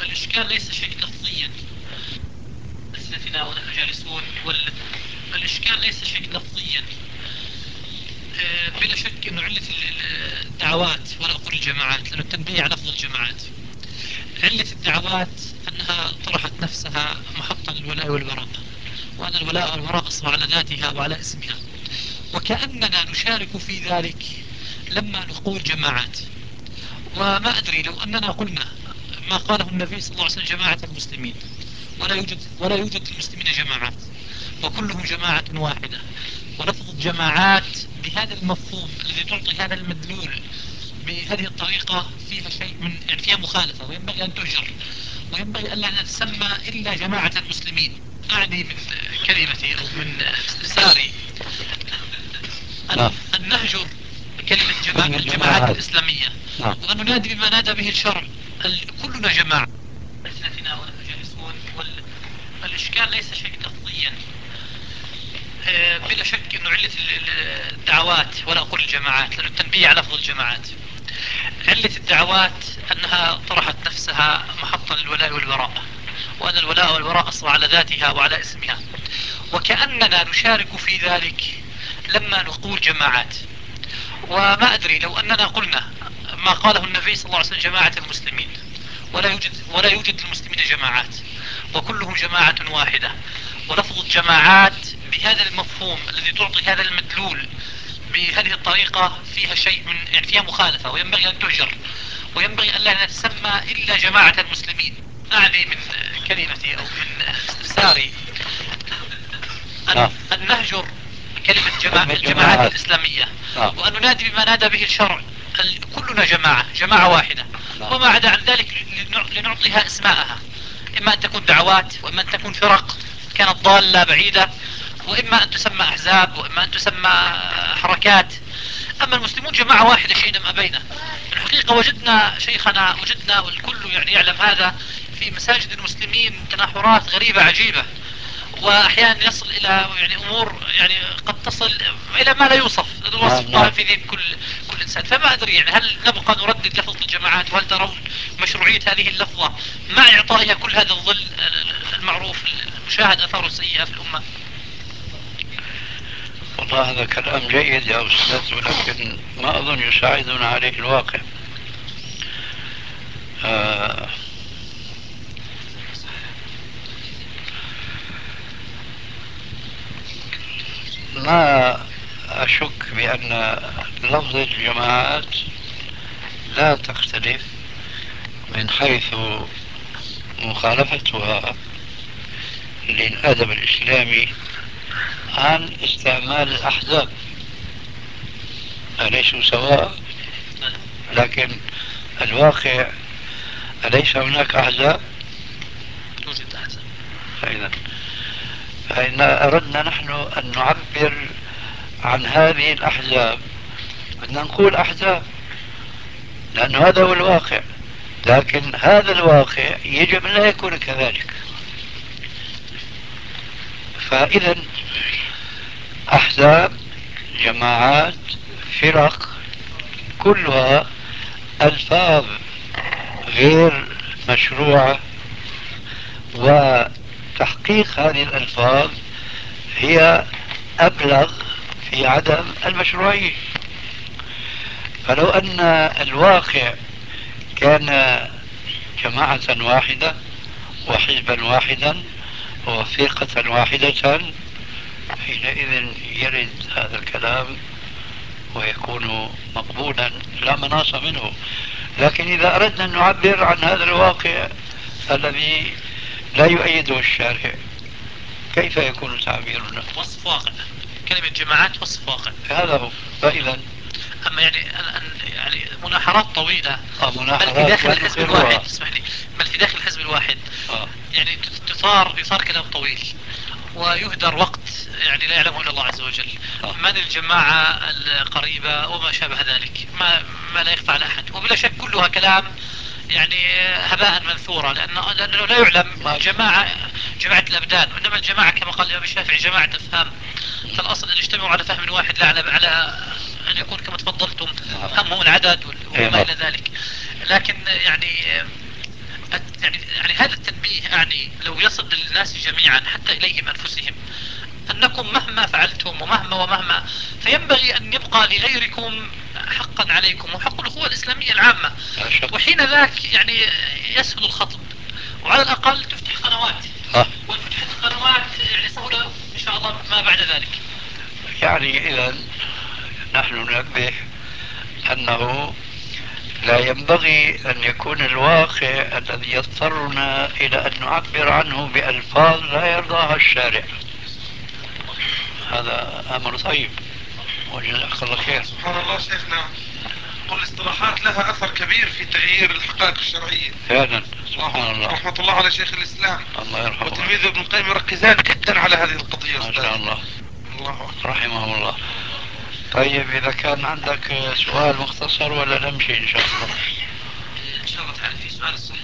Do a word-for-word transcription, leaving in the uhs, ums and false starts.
الإشكال ليس شيء لفظيا ألسنتنا ونحن جالسون وال... الإشكال ليس شيء لفظيا. آه، بلا شك أنه علة الدعوات ولا أقول الجماعات، لأنه التنبيه على لفظ الجماعات، علة الدعوات أنها طرحت نفسها محطا للولاء والبراء، وأن الولاء والبراء أصبح على ذاتها وعلى اسمها، وكأننا نشارك في ذلك لما نقول جماعات. وما أدري لو أننا قلنا ما قاله النبي صلى الله عليه وسلم جماعة المسلمين، ولا يوجد ولا يوجد للمسلمين جماعات وكلهم جماعة واحدة، ولفظ الجماعات بهذا المفهوم الذي تعطي هذا المدلول بهذه الطريقة فيها شيء من يعني فيها مخالفة، وينبغي أن تهجر، وينبغي ألا نتسمى إلا جماعة المسلمين. أعني من كلمتي أو من استفساري أن, أن نهجر كلمة جماعة الجماعات الإسلامية، وأن ننادي بما نادى به الشرع، كلنا جماعة ألسنتنا ونحن جالسون وال... الإشكال ليس شيء لفظيا. آه، بلا شك أنه علة الدعوات ولا أقول الجماعات، لأنه التنبيه على لفظ الجماعات، علة الدعوات أنها طرحت نفسها محطا للولاء والبراء، وأن الولاء والبراء أصبح على ذاتها وعلى اسمها، وكأننا نشارك في ذلك لما نقول جماعات. وما أدري لو أننا قلنا ما قاله النبي صلى الله عليه وسلم جماعة المسلمين، ولا يوجد ولا يوجد للمسلمين جماعات وكلهم جماعة واحدة، ولفظ الجماعات بهذا المفهوم الذي تعطي هذا المدلول بهذه الطريقة فيها شيء من يعني فيها مخالفة، وينبغي أن تهجر، وينبغي ألا نتسمى إلا جماعة المسلمين. أعني من كلمتي أو من استفساري أن, أن نهجر كلمة جماعة الجماعات الإسلامية، وأن ننادي بما نادى به الشرع، كلنا جماعة جماعة واحدة، وما عدا عن ذلك لنعطيها اسماءها، إما أن تكون دعوات، وإما أن تكون فرق كانت ضالة بعيدة، وإما أن تسمى أحزاب، وإما أن تسمى حركات. أما المسلمون جماعة واحدة شئنا ما بينه. في الحقيقة وجدنا شيخنا وجدنا والكل يعني يعلم هذا في مساجد المسلمين تناحرات غريبة عجيبة، واحيانا يصل الى يعني امور يعني قد تصل الى ما لا يوصف الوصف طبعا في ذهن كل كل انسان. فما ادري يعني هل نبقى نردد لفظة الجماعات، وهل ترون مشروعية هذه اللفظة مع اعطائها كل هذا الظل المعروف المشاهد اثاره السيئة في الامة؟ والله هذا كلام جيد يا أستاذ، ولكن ما أظن يساعدنا عليه الواقع. آه ما أشك بأن لفظ الجماعات لا تختلف من حيث مخالفتها للأدب الإسلامي عن استعمال الأحزاب. أليسوا سواء؟ لكن الواقع أليس هناك أحزاب؟ توجد أحزاب. فإذا فإن أردنا نحن أن نعبر عن هذه الأحزاب بدنا نقول أحزاب، لأن هذا هو الواقع، لكن هذا الواقع يجب أن لا يكون كذلك. فإذا أحزاب، جماعات، فرق، كلها ألفاظ غير مشروعة، وتحقيق هذه الألفاظ هي أبلغ في عدم المشروعية. فلو أن الواقع كان جماعة واحدة وحزبا واحدا وفرقة واحدة، حينئذ يرد هذا الكلام ويكون مقبولا لا مناص منه. لكن إذا أردنا أن نعبر عن هذا الواقع الذي لا يؤيده الشارع، كيف يكون تعبيرنا؟ وصف واقع. كلمة جماعات وصف واقع، هذا هو. فإذا أما يعني يعني مناحرات طويلة، آه بل في داخل مناحرات الحزب الواحد، اسمح لي، بل في داخل الحزب الواحد آه. يعني تثار يثار كلام طويل، ويهدر وقت يعني لا يعلمه الا الله عز وجل. آه. من الجماعة القريبة وما شابه ذلك، ما ما لا يخفى على احد، وبلا شك كلها كلام يعني هباء منثورا، لانه لانه لا يعلم جماعة جماعة الابدان، وانما الجماعة كما قال الامام الشافعي جماعة افهام. فالاصل ان يجتمعوا على فهم واحد، لا على على ان يكون كما تفضلتم همهم العدد وما الى ذلك. لكن يعني يعني به أعني لو يصل للناس جميعا حتى إليهم أنفسهم أنكم مهما فعلتم ومهما ومهما، فينبغي أن يبقى لغيركم حقا عليكم وحق الأخوة الإسلامية العامة. لا شك. وحين ذاك يعني يسهل الخطب، وعلى الأقل تفتح قنوات، آه. وإن فتحت القنوات يعني سهولة إن شاء الله ما بعد ذلك. يعني إذا نحن ننبه أنه لا ينبغي أن يكون الواقع الذي يضطرنا إلى أن نعبر عنه بألفاظ لا يرضاها الشارع. هذا أمر طيب، وجزاك الله خير. سبحان الله شيخنا، والاصطلاحات لها أثر كبير في تغيير الحقائق الشرعية فعلا سبحان الله. رحمة الله على شيخ الإسلام الله يرحمه وتلميذه ابن القيم، يركزان جدا على هذه القضية. ما شاء الله. الله أكبر. رحمه الله. طيب إذا كان عندك سؤال مختصر ولا نمشي إن شاء الله؟ إن شاء الله تعالى في سؤال الصحة